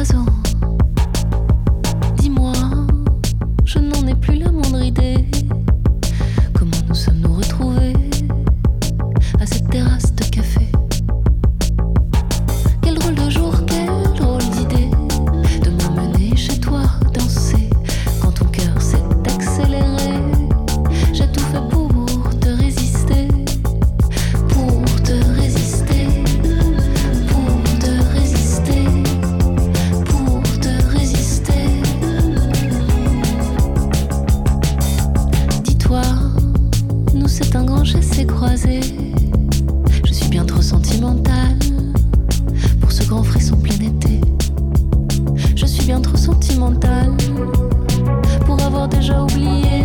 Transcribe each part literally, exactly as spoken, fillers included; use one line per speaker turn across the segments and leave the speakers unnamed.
croisant. Dis-moi, je n'en ai plus la moindre idée. Comment nous sommes-nous retrouvés à cette terrasse de café? Quel drôle de jour, quelle drôle d'idée de m'emmener chez toi danser quand ton cœur s'est accéléré. J'ai tout fait pour te résister, pour te résister, pour te résister, pour te résister. Dis-toi, nous c'est un grand chassé croisé. Je suis bien trop sentimentale pour ce grand frisson plein été. Je suis bien trop sentimentale pour avoir déjà oublié.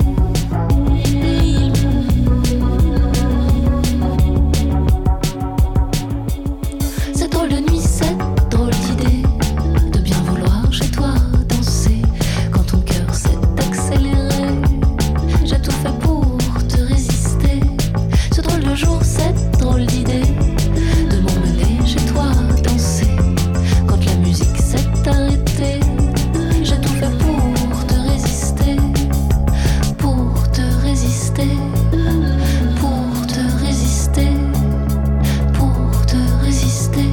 Cette drôle de nuit, cette drôle d'idée de bien vouloir chez toi danser quand ton cœur s'est accéléré. J'ai tout fait pour te résister. Ce drôle de jour, cette drôle d'idée de m'emmener chez toi danser quand la musique s'est arrêtée. J'ai tout fait pour te résister, pour te résister, pour te résister, pour te résister.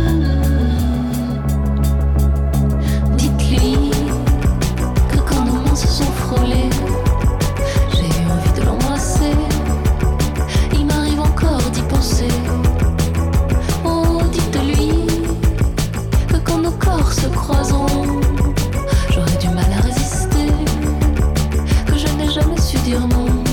Dites-lui que quand nos mains se sont frôlées, j'ai eu envie de l'embrasser. Il m'arrive encore d'y penser. Oh, dites-lui que quand nos corps se croiseront, j'aurai du mal à résister, que je n'ai jamais su dire non.